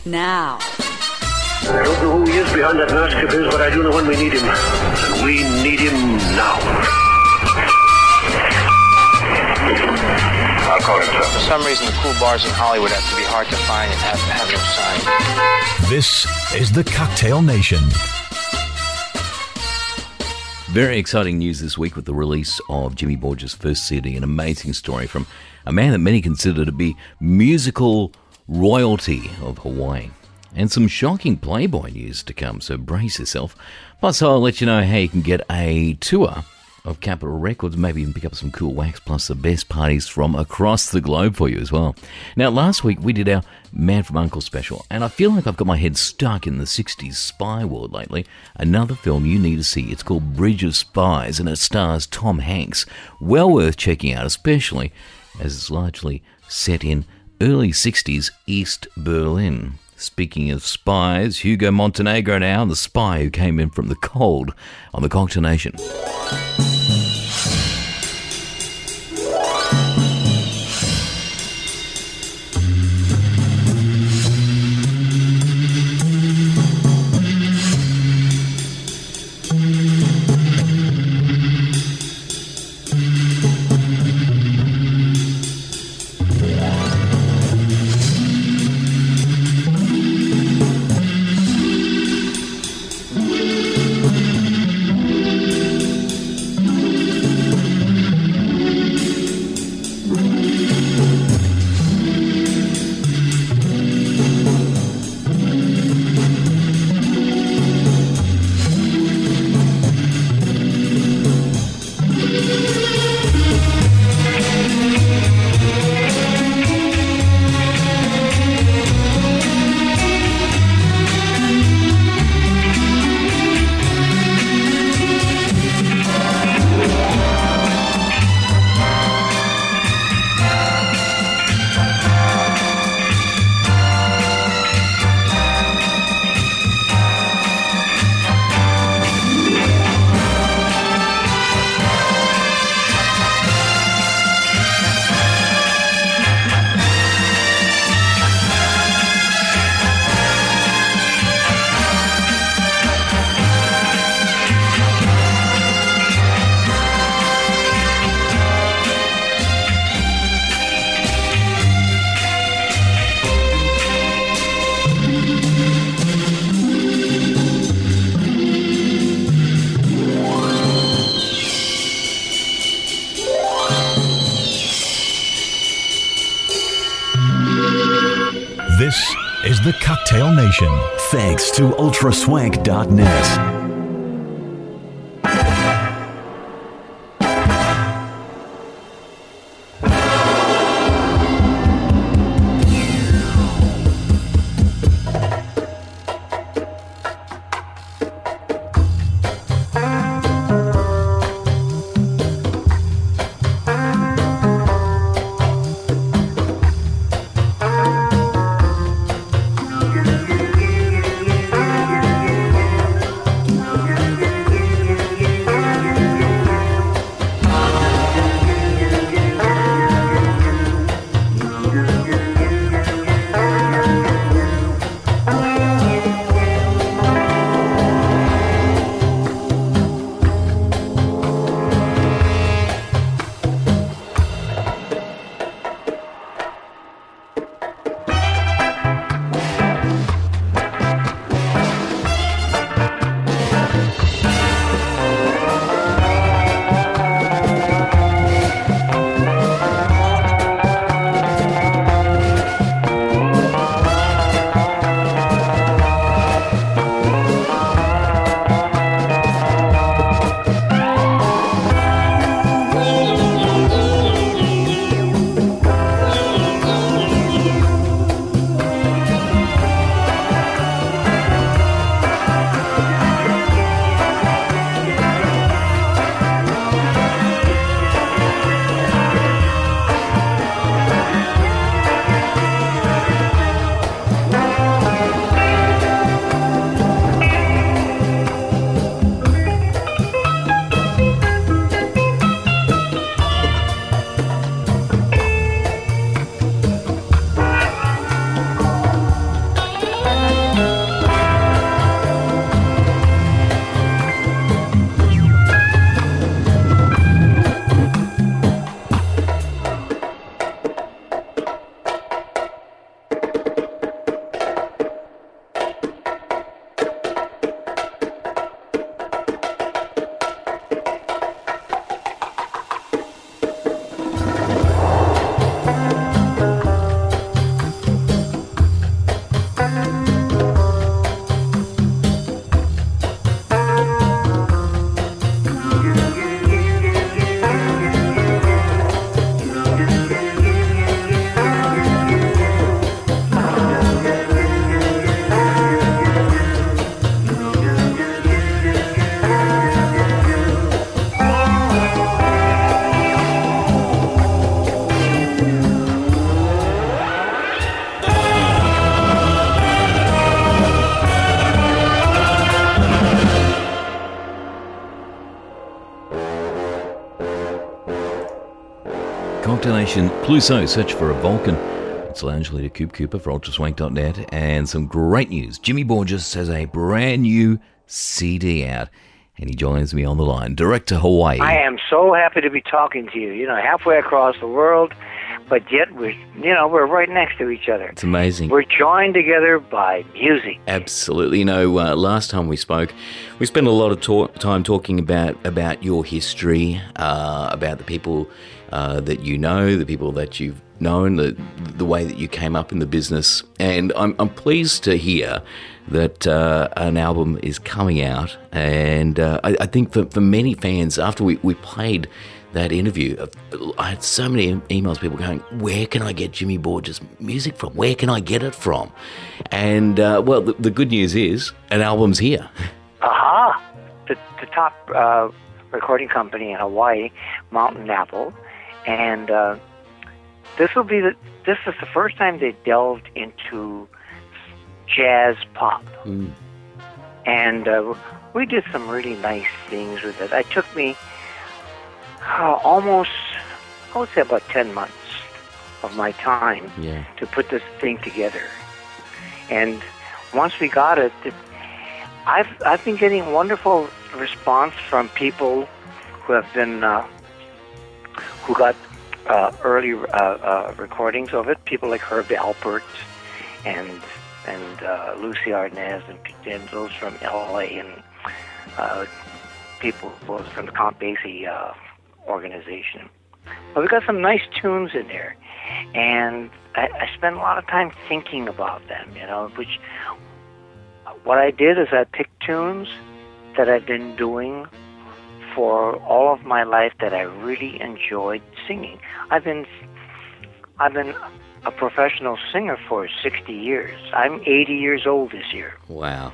now. I don't know who he is behind that mask of his, but I do know when we need him. And we need him now. I'll call him, sir. For some reason, the cool bars in Hollywood have to be hard to find and have no sign. This is the Cocktail Nation. Very exciting news this week with the release of Jimmy Borges' first CD, an amazing story from a man that many consider to be musical royalty of Hawaii. And some shocking Playboy news to come, so brace yourself. Plus, I'll let you know how you can get a tour of Capitol Records, maybe even pick up some cool wax, plus the best parties from across the globe for you as well. Now, last week we did our Man from U.N.C.L.E. special, and I feel like I've got my head stuck in the 60s spy world lately. Another film you need to see, it's called Bridge of Spies, and it stars Tom Hanks. Well worth checking out, especially as it's largely set in early 60s East Berlin. Speaking of spies, Hugo Montenegro now, the spy who came in from the cold on the Cocktail Nation. This is the Cocktail Nation. Thanks to ultraswank.net. Cocktail Nation. Pluso, search for a Vulcan. It's lounge leader Coop Cooper for ultraswank.net. And some great news. Jimmy Borges has a brand new CD out. And he joins me on the line, direct to Hawaii. I am so happy to be talking to you. Halfway across the world, but yet we're right next to each other. It's amazing. We're joined together by music. Absolutely. Last time we spoke, we spent a lot of time talking about your history, about the people that you know, the people that you've known, the way that you came up in the business. And I'm pleased to hear that an album is coming out. And I think for many fans, after we played that interview, I had so many emails, people going, where can I get Jimmy Borges music from? Where can I get it from? And, the good news is an album's here. Aha! The top recording company in Hawaii, Mountain Apple. And this is the first time they delved into jazz pop. And we did some really nice things with it. It took me almost, I would say about 10 months of my time to put this thing together. And once we got it, I've been getting wonderful response from people who have been who got early recordings of it. People like Herb Alpert and Lucy Arnaz and those from L.A. and people from the Count Basie organization. But we got some nice tunes in there, and I spent a lot of time thinking about them. Which what I did is I picked tunes that I've been doing for all of my life that I really enjoyed singing. I've been a professional singer for 60 years. I'm 80 years old this year. Wow.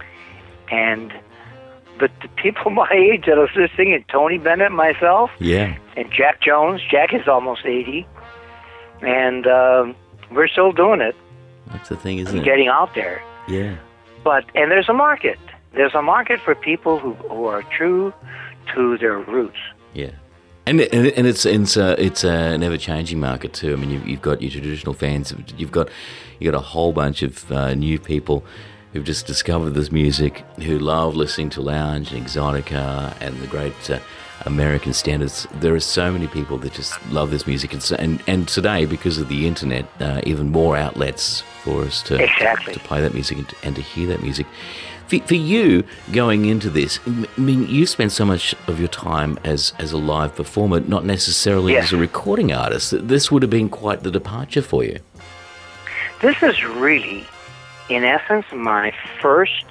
But the people my age that are still singing, Tony Bennett, myself, and Jack Jones. Jack is almost 80, and we're still doing it. That's the thing, isn't it? Getting out there. Yeah. And there's a market. There's a market for people who are true to their roots. Yeah. And it's an ever-changing market too. I mean, you've got your traditional fans. You've got a whole bunch of new people who've just discovered this music, who love listening to lounge and exotica and the great American standards. There are so many people that just love this music, and today, because of the internet, even more outlets for us to play that music and to hear that music. For you, going into this, I mean, you spent so much of your time as a live performer, not necessarily as a recording artist. This would have been quite the departure for you. This is really, in essence, my first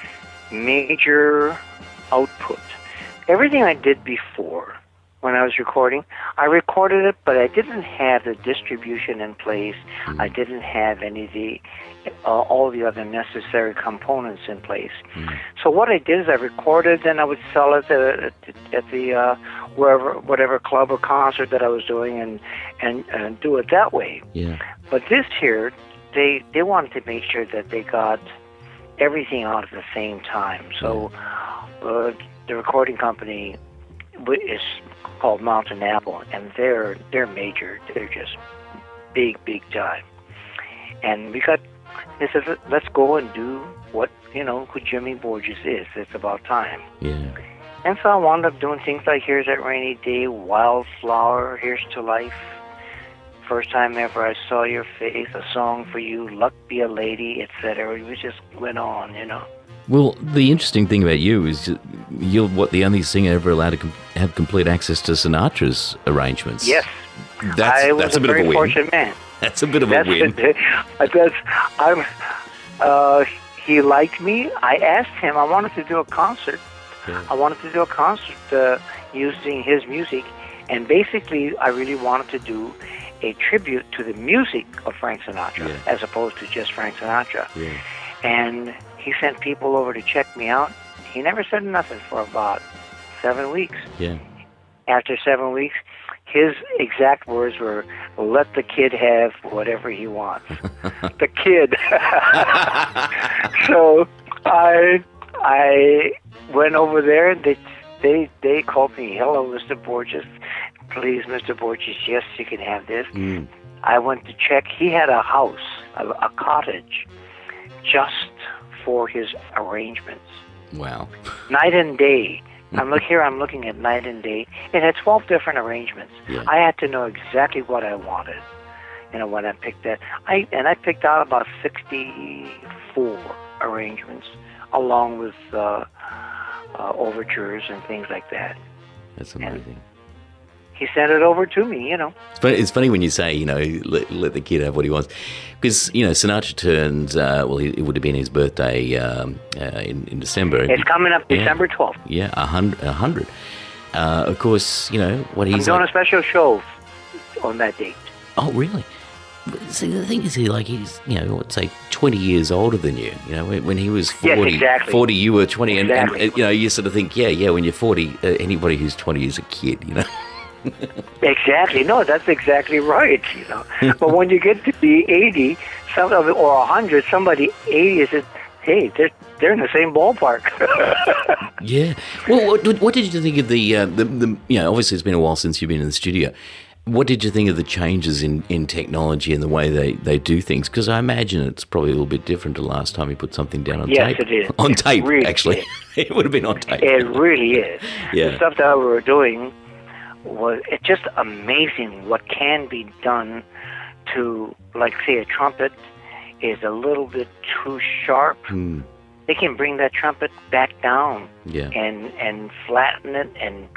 major output. Everything I did before, when I was recording, I recorded it, but I didn't have the distribution in place. I didn't have any of the all the other necessary components in place. So what I did is I recorded, and I would sell it at the whatever club or concert that I was doing, and do it that way. Yeah. But this here, they wanted to make sure that they got everything out at the same time. So the recording company is called Mountain Apple, and they're major. They're just big time. And they said, let's go and do who Jimmy Borges is. It's about time. Yeah. And so I wound up doing things like Here's That Rainy Day, Wildflower, Here's to Life, First Time Ever I Saw Your Face, A Song for You, Luck Be a Lady, etc. It just went on, Well, the interesting thing about you is you're the only singer ever allowed to have complete access to Sinatra's arrangements. Yes. I was a very fortunate man. That's a bit of a win. He liked me. I asked him, I wanted to do a concert. Yeah. I wanted to do a concert using his music. And basically, I really wanted to do a tribute to the music of Frank Sinatra, as opposed to just Frank Sinatra. Yeah. And he sent people over to check me out. He never said nothing for about 7 weeks. Yeah. After 7 weeks, his exact words were, let the kid have whatever he wants. The kid. So I went over there, and they called me, hello, Mr. Borges. please, Mr. Borges, yes, you can have this. I went to check. He had a house, a cottage, just for his arrangements. Wow. Night and day. I'm looking at night and day. It had 12 different arrangements. Yeah. I had to know exactly what I wanted. When I picked that, I picked out about 64 arrangements, along with overtures and things like that. That's amazing. And he sent it over to me, It's funny when you say, let the kid have what he wants. Because, Sinatra turned, it would have been his birthday in December. It's coming up December 12th. Yeah, 100. Of course, what he's I'm doing a special show on that date. Oh, really? See, the thing is, he's, 20 years older than you. When he was 40, yes, exactly. 40, you were 20. Exactly. And you sort of think, when you're 40, anybody who's 20 is a kid, Exactly. No, that's exactly right. But when you get to be 80, or 100, somebody 80 says, "Hey, they're in the same ballpark." Yeah. Well, what did you think of the obviously it's been a while since you've been in the studio. What did you think of the changes in technology and the way they do things? Because I imagine it's probably a little bit different to last time you put something down on tape. Yes, it is. On tape, really actually. It would have been on tape. It really is. Yeah. The stuff that we were doing it's just amazing what can be done to, like, say, a trumpet is a little bit too sharp. They can bring that trumpet back down and flatten it and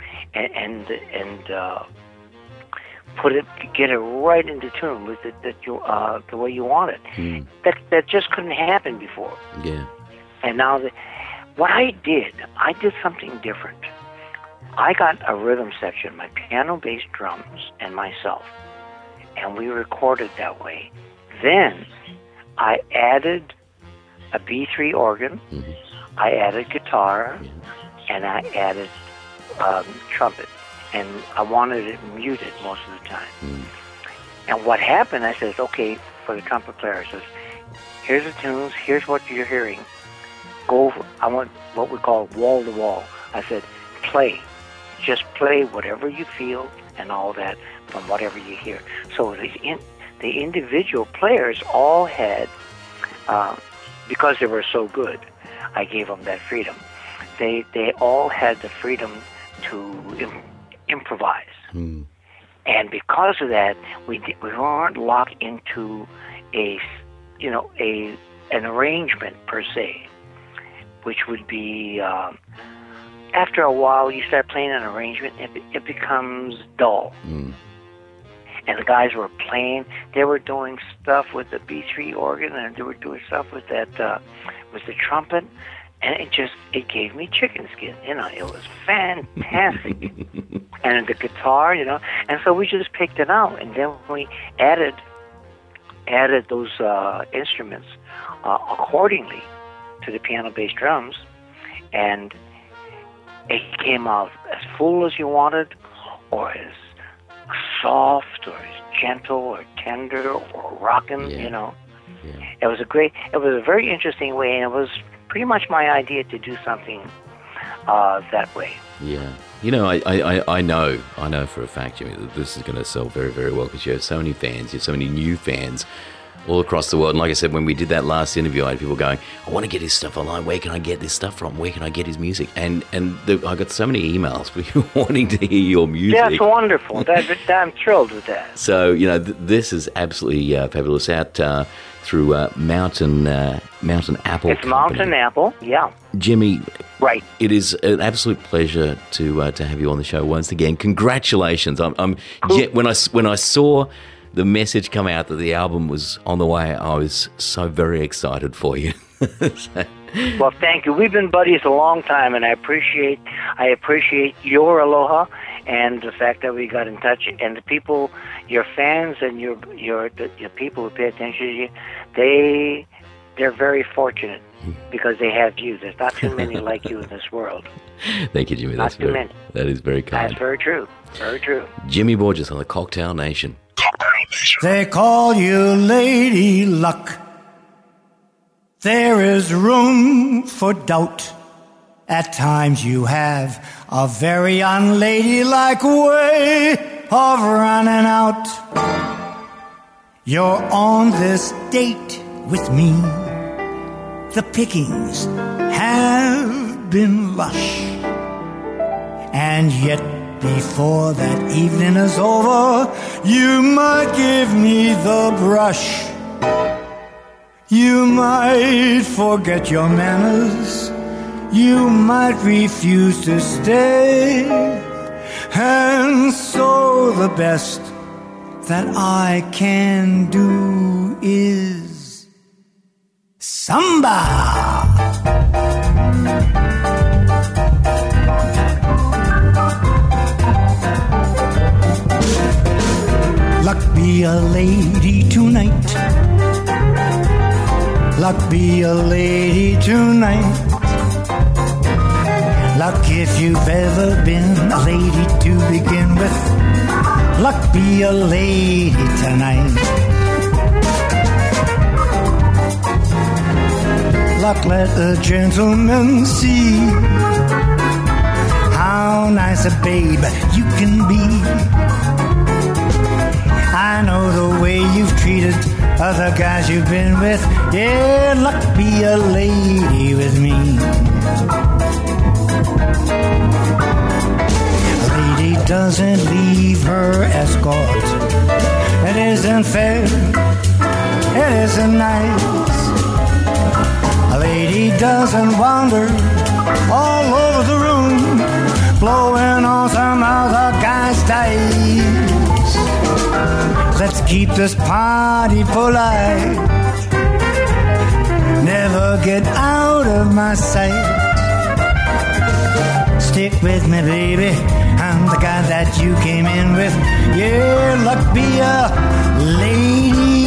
get it right into tune with it the way you want it. That just couldn't happen before. Yeah. And now what I did something different. I got a rhythm section, my piano, bass, drums, and myself, and we recorded that way. Then I added a B3 organ, I added guitar, and I added trumpet, and I wanted it muted most of the time. And what happened, I said, okay, for the trumpet player, I says, here's the tunes, here's what you're hearing. I want what we call wall-to-wall. I said, play. Just play whatever you feel and all that from whatever you hear. So the individual players all had, because they were so good, I gave them that freedom. They all had the freedom to improvise. And because of that, we weren't locked into an arrangement per se, which would be. After a while, you start playing an arrangement, it becomes dull. And the guys were playing; they were doing stuff with the B3 organ, and they were doing stuff with with the trumpet, and it gave me chicken skin. It was fantastic. And the guitar, and so we just picked it out, and then we added those instruments accordingly to the piano, bass, drums, and it came out as full as you wanted, or as soft, or as gentle, or tender, or rocking. Yeah. It was a very interesting way, and it was pretty much my idea to do something that way. Yeah. I know for a fact, Jimmy, that this is going to sell very, very well because you have so many fans, you have so many new fans all across the world. And like I said, when we did that last interview, I had people going, I want to get his stuff online. Where can I get this stuff from? Where can I get his music? And I got so many emails with you wanting to hear your music. That's wonderful. I'm thrilled with that. So, this is absolutely fabulous. Out through Mountain Apple. It's Mountain Apple, yeah. Jimmy, right. It is an absolute pleasure to have you on the show once again. Congratulations! When I saw the message come out that the album was on the way, I was so very excited for you. Well, thank you. We've been buddies a long time, and I appreciate your aloha and the fact that we got in touch. And the people, your fans, and your people who pay attention to you, they're very fortunate because they have you. There's not too many like you in this world. Thank you, Jimmy. Not too many. That is very kind. That's very true. Very true. Jimmy Borges on the Cocktail Nation. They call you Lady Luck. There is room for doubt. At times you have a very unladylike way of running out. You're on this date with me. The pickings have been lush, and yet before that evening is over, you might give me the brush. You might forget your manners. You might refuse to stay. And so the best that I can do is samba. Luck be a lady tonight. Luck be a lady tonight. Luck if you've ever been a lady to begin with. Luck be a lady tonight. Luck let a gentleman see how nice a babe you can be. I know the way you've treated other guys you've been with. Yeah, luck be a lady with me. A lady doesn't leave her escort. It isn't fair. It isn't nice. A lady doesn't wander all over the room, blowing on some other guy's ties. Let's keep this party polite. Never get out of my sight. Stick with me, baby. I'm the guy that you came in with. Yeah, luck be a lady.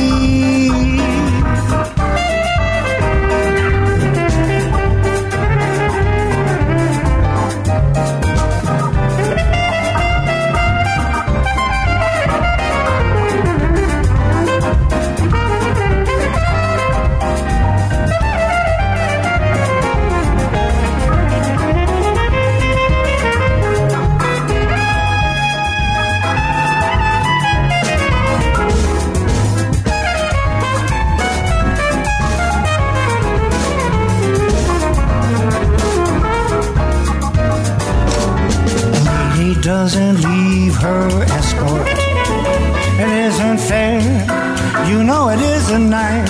Doesn't leave her escort. It isn't fair. You know it isn't nice.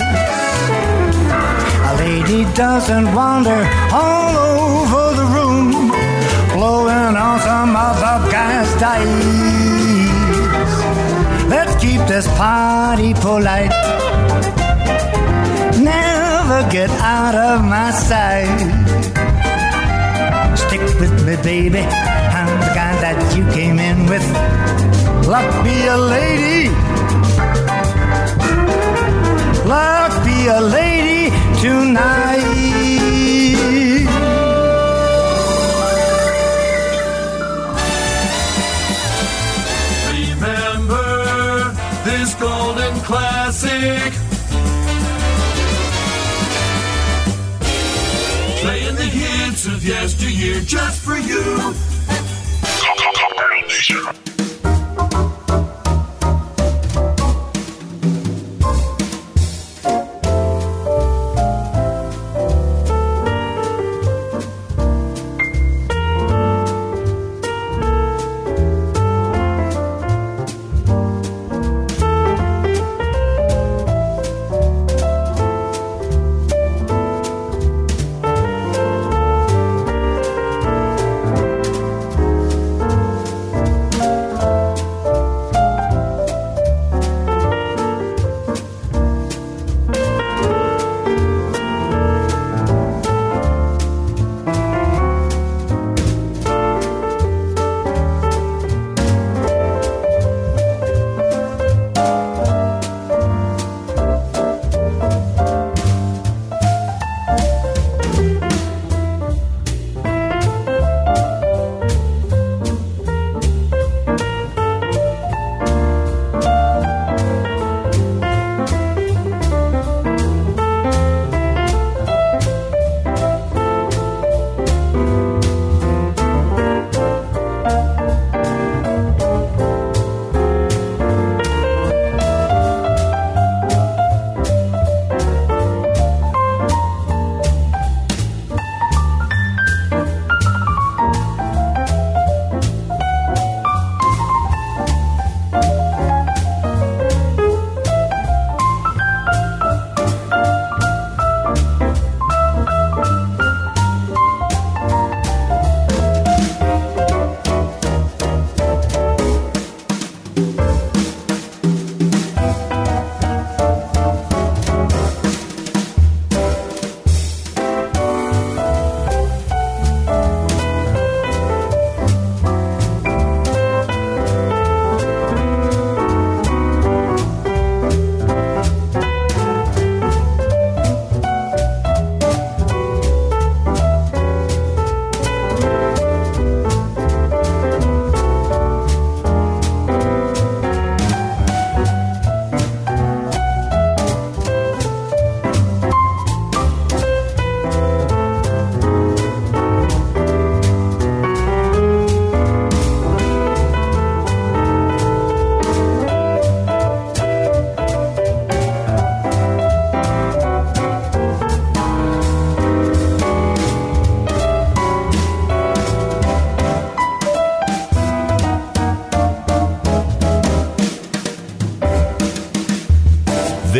A lady doesn't wander all over the room, blowing on some other guy's dice. Let's keep this party polite. Never get out of my sight. Stick with me, baby. I'm the guy that you came in with. Luck be a lady. Luck be a lady tonight. Remember this golden classic. Playing the hits of yesteryear just for you.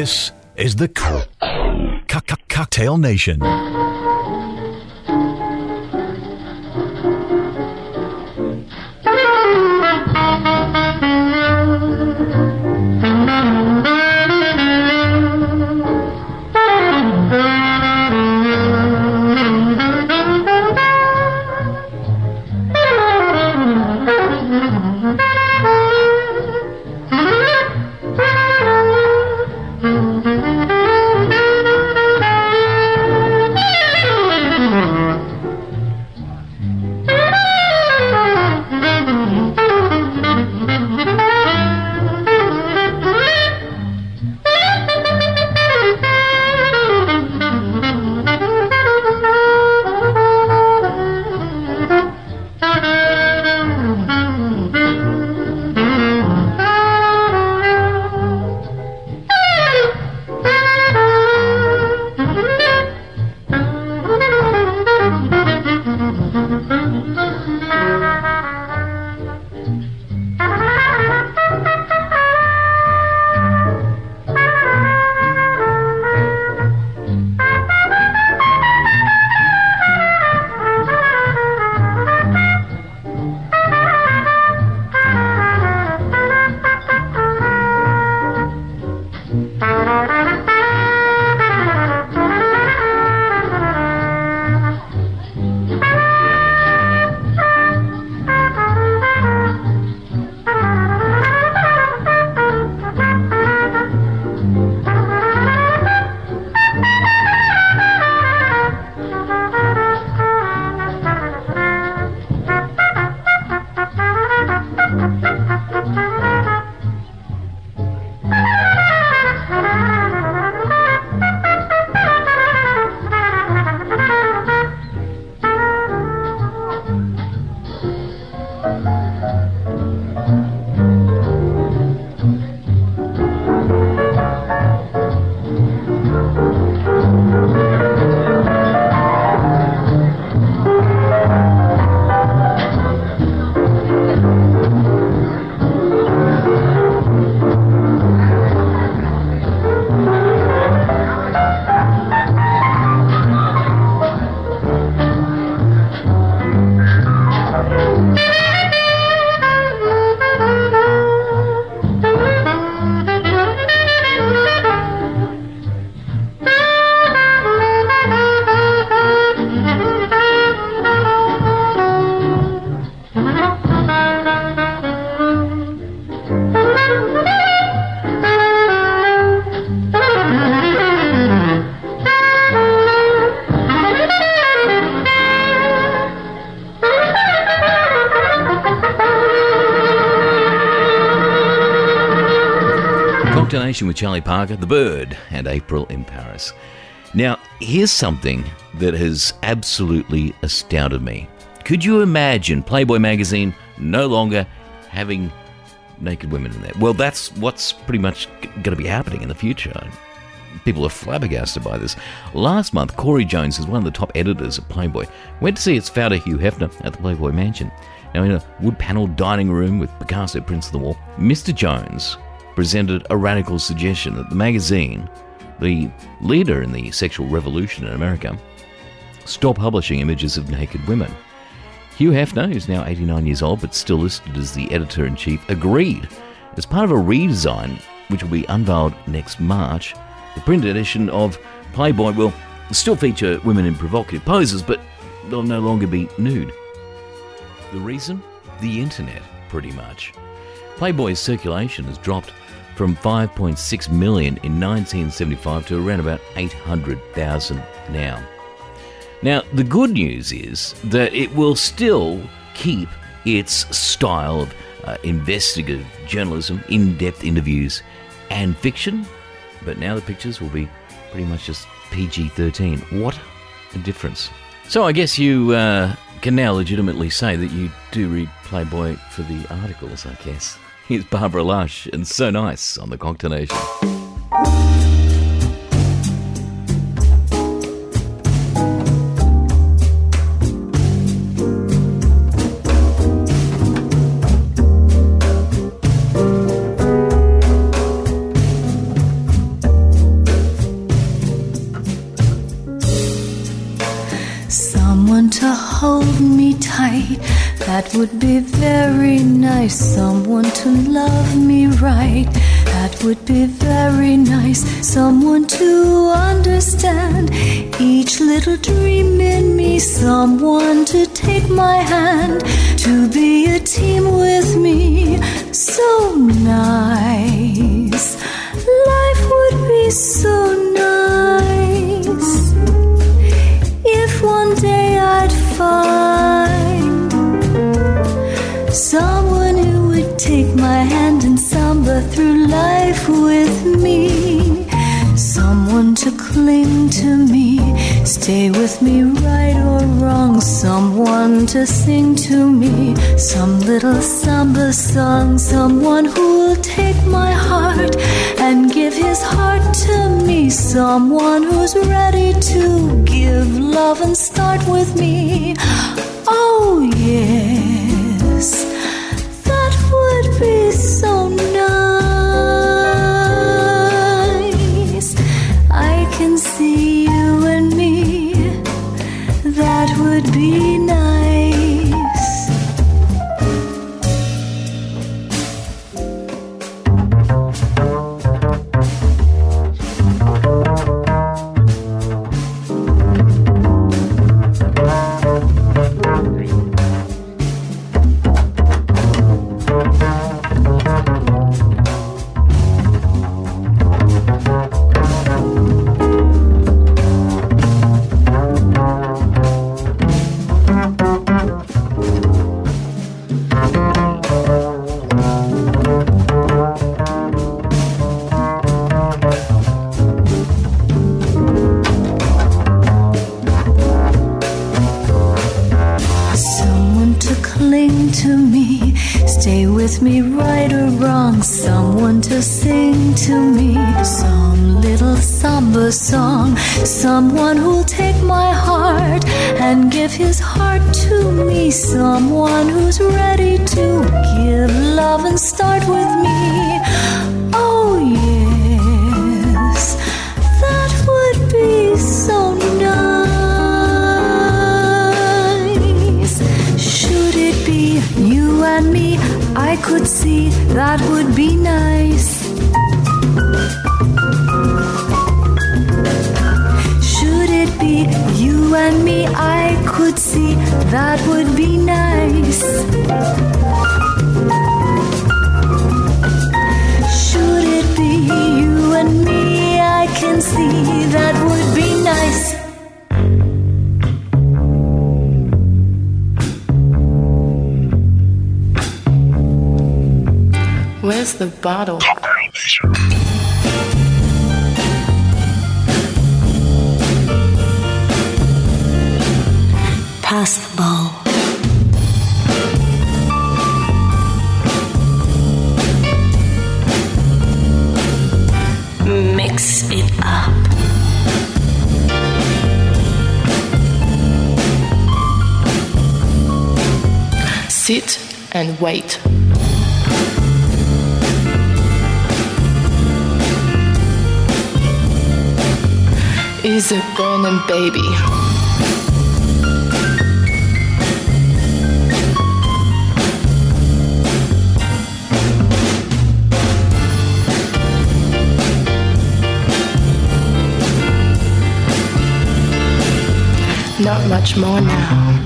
This is the Cocktail Nation. With Charlie Parker, The Bird, and April in Paris. Now, here's something that has absolutely astounded me. Could you imagine Playboy magazine no longer having naked women in there? Well, that's what's pretty much going to be happening in the future. People are flabbergasted by this. Last month, Corey Jones, who's one of the top editors of Playboy, went to see its founder Hugh Hefner at the Playboy Mansion. Now, in a wood-panelled dining room with Picasso prints on the wall, Mr. Jones presented a radical suggestion that the magazine, the leader in the sexual revolution in America, stop publishing images of naked women. Hugh Hefner, who's now 89 years old but still listed as the editor-in-chief, agreed. As part of a redesign which will be unveiled next March, the print edition of Playboy will still feature women in provocative poses, but they'll no longer be nude. The reason? The internet, pretty much. Playboy's circulation has dropped from 5.6 million in 1975 to around about 800,000 now. Now, the good news is that it will still keep its style of investigative journalism, in-depth interviews, and fiction, but now the pictures will be pretty much just PG-13. What a difference. So I guess you can now legitimately say that you do read Playboy for the articles, I guess. Here's Barbara Lush and So Nice on the Cocktail Nation. Someone to hold me tight, that would be very nice. Someone to love me right, that would be very nice. Someone to understand each little dream in me. Someone to take my hand, to be a team with me. So nice, life would be so nice if one day I'd find someone who would take my hand and samba through life with me. Someone to cling to me, stay with me right or wrong. Someone to sing to me some little samba song. Someone who will take my heart and give his heart to me. Someone who's ready to give love and start with me. Oh yes, that would be so nice. I can see you and me, that would be nice. With me right or wrong, someone to sing to me some little samba song. Someone who'll take my heart and give his heart to me. Someone who's ready to give love and start with me. Oh yes, that would be so nice. Should it be you and me? I could see that would be nice. Should it be you and me? I could see that would be nice. Should it be you and me? I can see that would be nice. Where's the bottle? Pass the bowl. Mix it up. Sit and wait. Is a burning baby. Not much more now.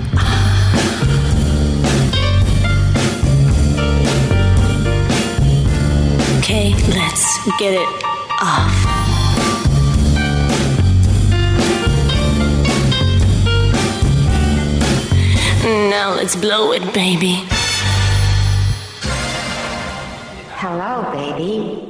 Okay, let's get it off. Now let's blow it, baby. Hello, baby.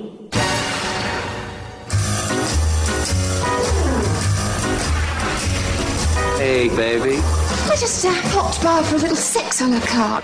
Hey, baby. I just popped by for a little sex on a cart.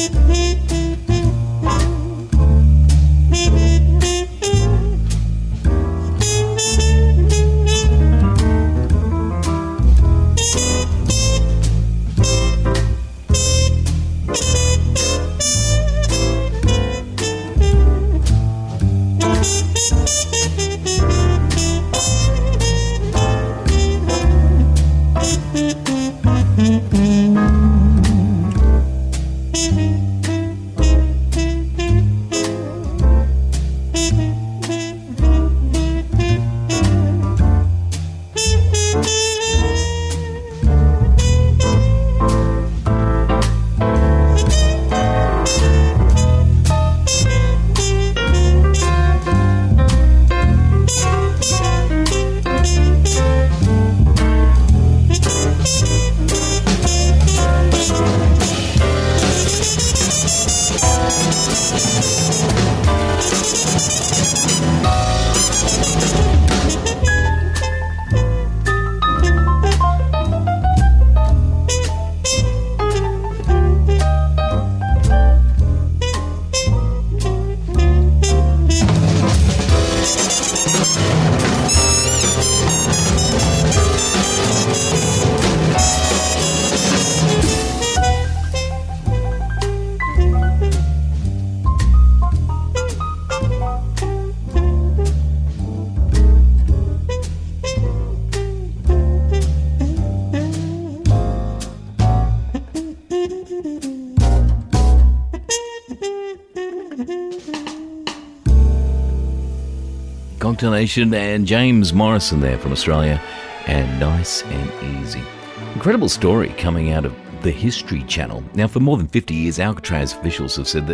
Cocktail Nation and James Morrison there from Australia, and Nice and Easy. Incredible story coming out of the History Channel. Now, for more than 50 years, Alcatraz officials have said that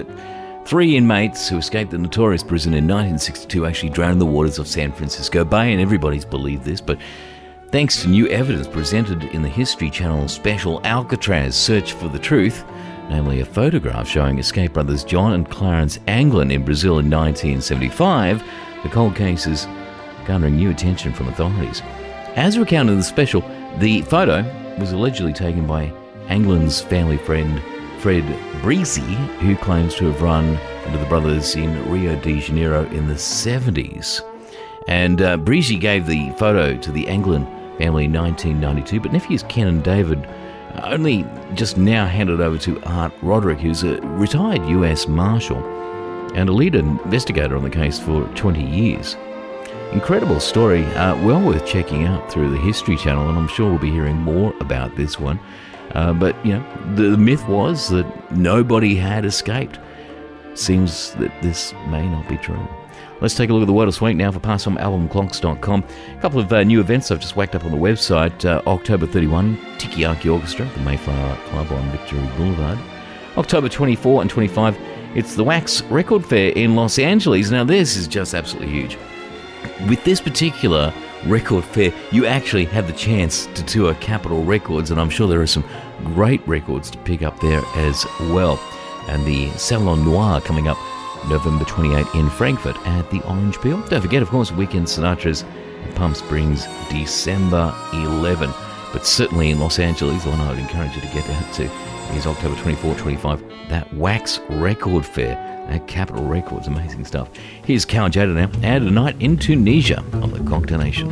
3 inmates who escaped the notorious prison in 1962 actually drowned in the waters of San Francisco Bay, and everybody's believed this, but thanks to new evidence presented in the History Channel special Alcatraz Search for the Truth, namely a photograph showing escaped brothers John and Clarence Anglin in Brazil in 1975, the cold case is garnering new attention from authorities. As recounted in the special, the photo was allegedly taken by Anglin's family friend Fred Breezy, who claims to have run into the brothers in Rio de Janeiro in the 70s. And Breezy gave the photo to the Anglin family in 1992, but nephews Ken and David only just now handed over to Art Roderick, who's a retired US Marshal and a lead investigator on the case for 20 years. Incredible story, well worth checking out through the History Channel, and I'm sure we'll be hearing more about this one. But, you know, the myth was that nobody had escaped. Seems that this may not be true. Let's take a look at the World of Swank now for passomalbumclocks.com. A couple of new events I've just whacked up on the website. October 31, Tiki-Aki Orchestra at the Mayflower Art Club on Victory Boulevard. October 24 and 25, it's the Wax Record Fair in Los Angeles. Now, this is just absolutely huge. With this particular record fair, you actually have the chance to tour Capitol Records, and I'm sure there are some great records to pick up there as well. And the Salon Noir coming up November 28 in Frankfurt at the Orange Peel. Don't forget, of course, Weekend Sinatra's in Palm Springs, December 11. But certainly in Los Angeles, the one I would encourage you to get out to is October 24-25, that Wax Record Fair at Capitol Records. Amazing stuff. Here's Cal Jada now, and a night in Tunisia on the Cocktail Nation.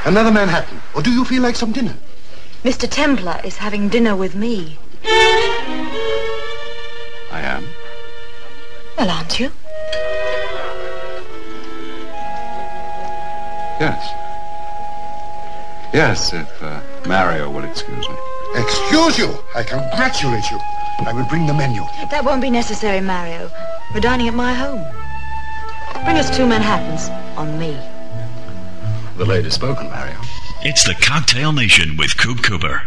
Another Manhattan? Or do you feel like some dinner? Mr. Templar is having dinner with me. I am. Well, aren't you? Yes. Yes, if Mario will excuse me. Excuse you? I congratulate you. I will bring the menu. That won't be necessary, Mario. We're dining at my home. Bring us 2 Manhattans on me. The lady's spoken, Mario. It's the Cocktail Nation with Coop Cooper.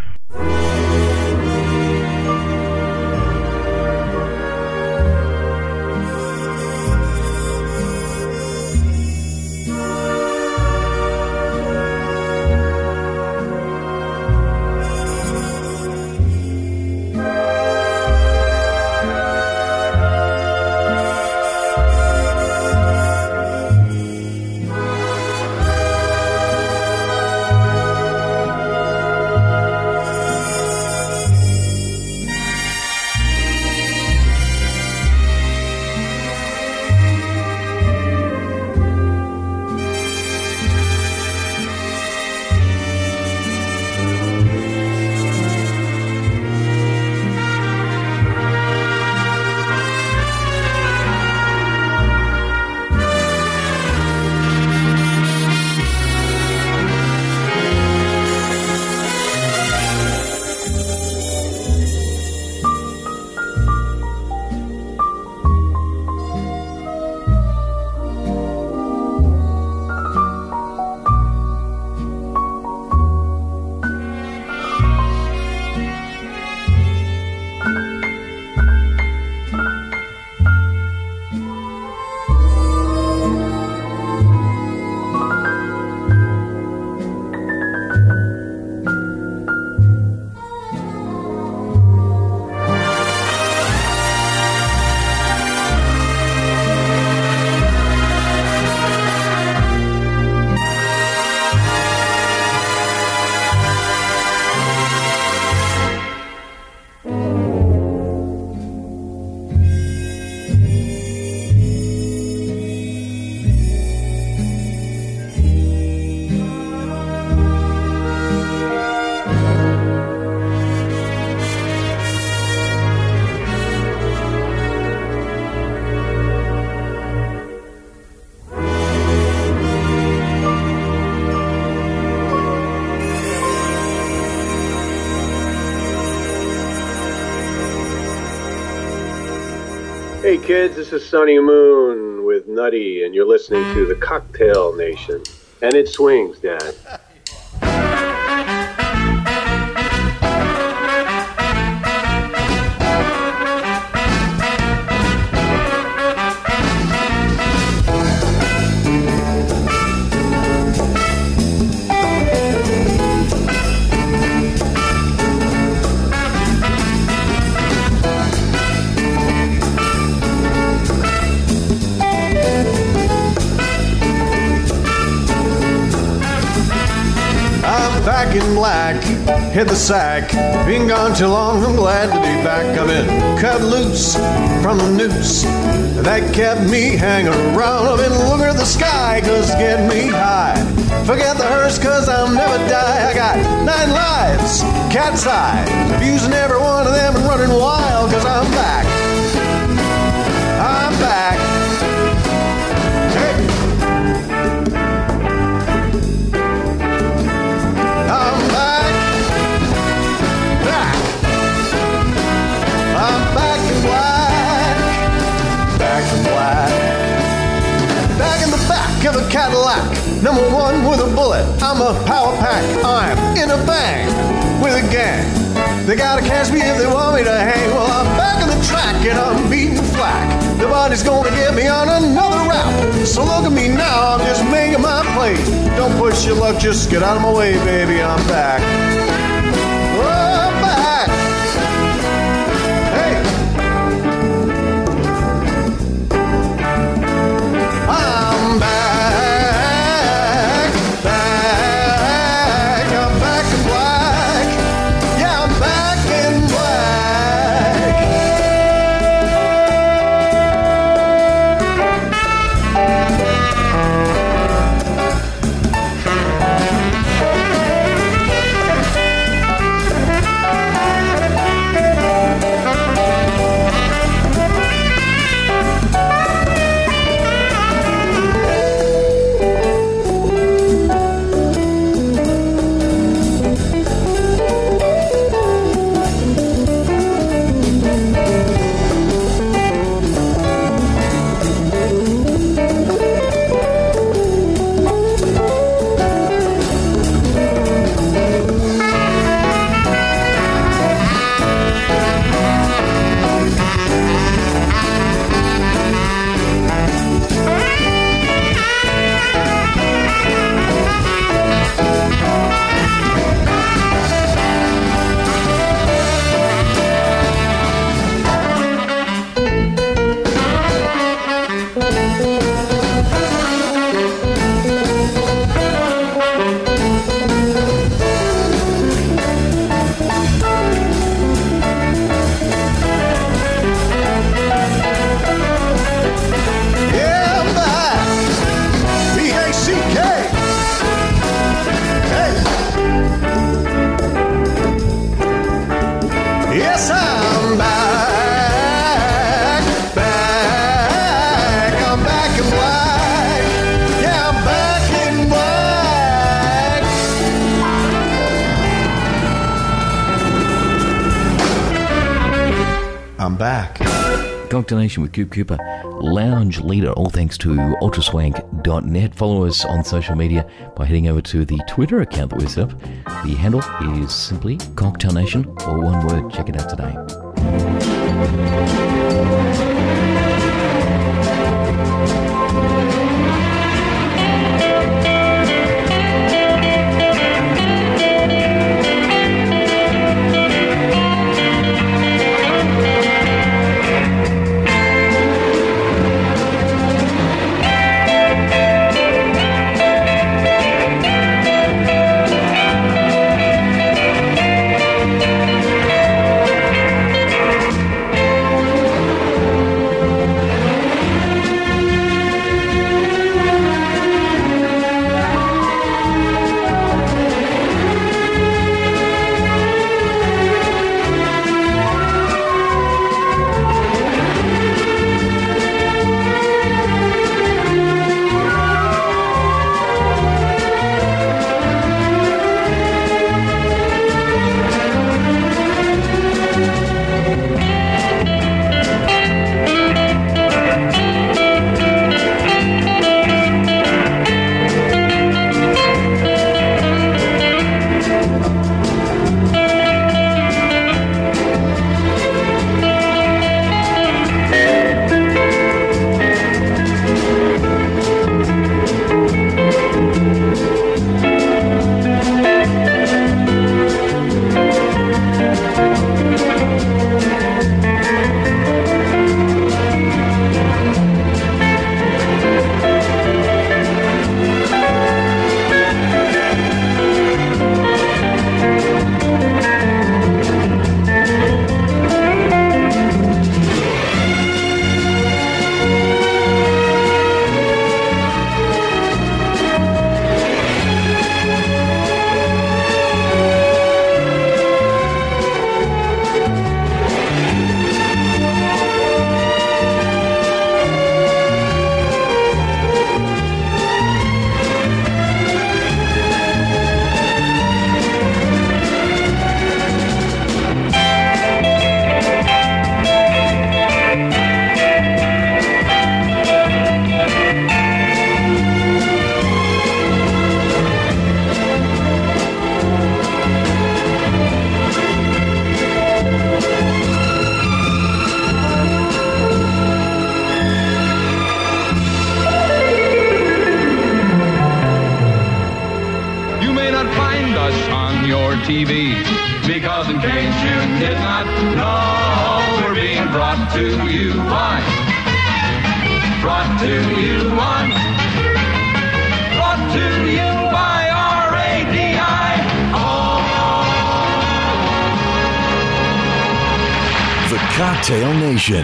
Hey kids, this is Sonny Moon with Nutty, and you're listening to the Cocktail Nation. And it swings, Dad. Back in black, hit the sack. Been gone too long, I'm glad to be back. I've been cut loose from the noose that kept me hanging around. I've been looking at the sky, cause it's getting me high. Forget the hearse, cause I'll never die. I got 9 lives, cat's eyes, abusing every one of them and running wild, cause I'm back. I'm back. Hey. Back in the back of a Cadillac, number 1 with a bullet. I'm a power pack. I'm in a bang with a gang. They gotta catch me if they want me to hang. Well, I'm back in the track and I'm beating flack. Nobody's gonna get me on another route. So look at me now, I'm just making my play. Don't push your luck, just get out of my way, baby. I'm back. I'm back. Hey. I'm back, I'm back in black. Yeah, I'm back in black. Cocktail Nation with Coop Cooper, lounge leader, all thanks to ultraswank.net. Follow us on social media by heading over to the Twitter account that we set up. The handle is simply Cocktail Nation, or one word. Check it out today. TV, because in case you did not know, we're being brought to you by, brought to you on, brought to you by RADI. Oh. The Cocktail Nation.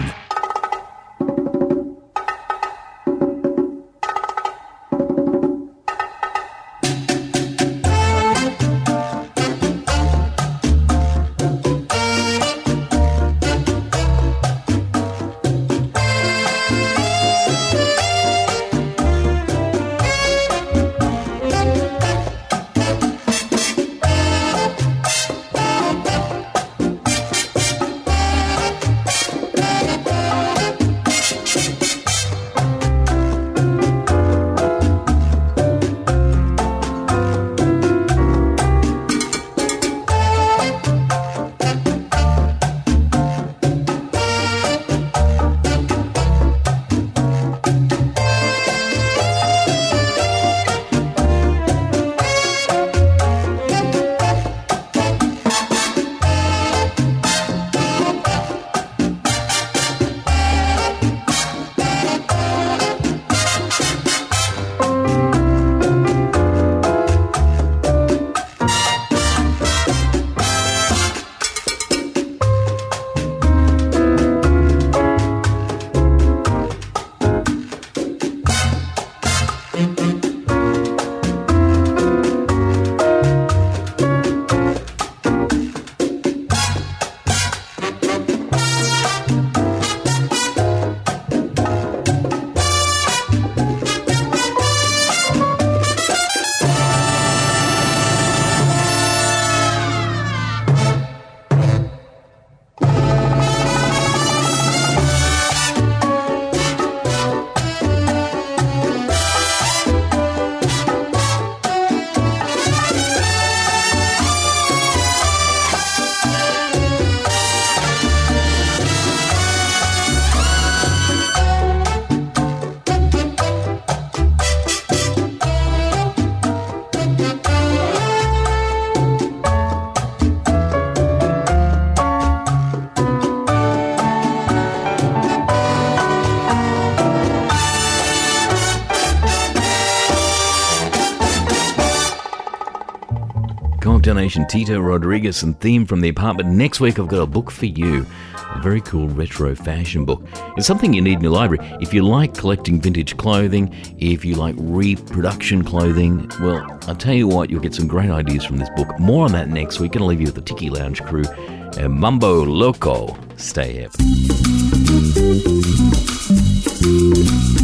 Cocktail Nation, Tito Rodriguez, and Theme from The Apartment. Next week, I've got a book for you. A very cool retro fashion book. It's something you need in your library. If you like collecting vintage clothing, if you like reproduction clothing, well, I'll tell you what, you'll get some great ideas from this book. More on that next week. Gonna leave you with the Tiki Lounge crew and Mambo Loco. Stay hip.